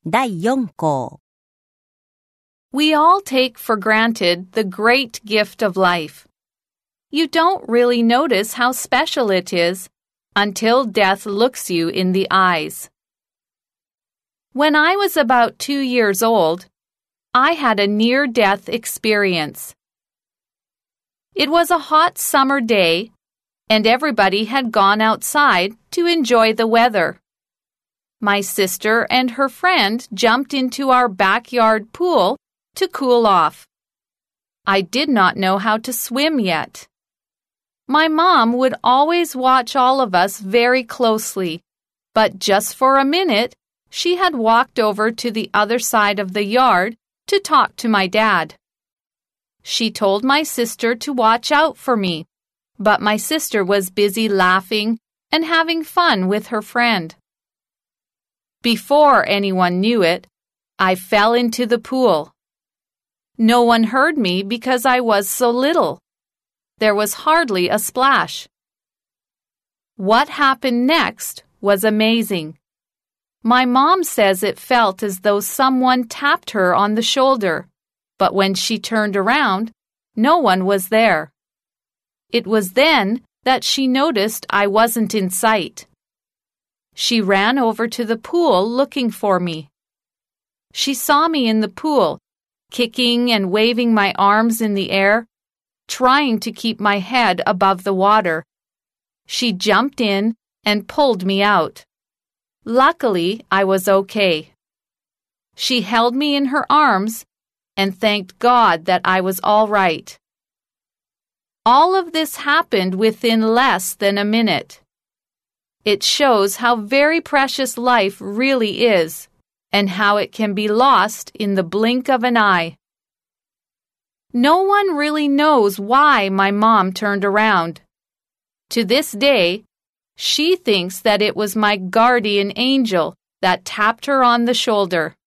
第4項 We all take for granted the great gift of life. You don't really notice how special it is until death looks you in the eyes. When I was about 2 years old, I had a near-death experience. It was a hot summer day, and everybody had gone outside to enjoy the weather. My sister and her friend jumped into our backyard pool to cool off. I did not know how to swim yet. My mom would always watch all of us very closely, but just for a minute, she had walked over to the other side of the yard to talk to my dad. She told my sister to watch out for me, but my sister was busy laughing and having fun with her friend. Before anyone knew it, I fell into the pool. No one heard me because I was so little. There was hardly a splash. What happened next was amazing. My mom says it felt as though someone tapped her on the shoulder, but when she turned around, no one was there. It was then that she noticed I wasn't in sight. She ran over to the pool looking for me. She saw me in the pool, kicking and waving my arms in the air, trying to keep my head above the water. She jumped in and pulled me out. Luckily, I was okay. She held me in her arms and thanked God that I was all right. All of this happened within less than a minute. It shows how very precious life really is and how it can be lost in the blink of an eye. No one really knows why my mom turned around. To this day, she thinks that it was my guardian angel that tapped her on the shoulder.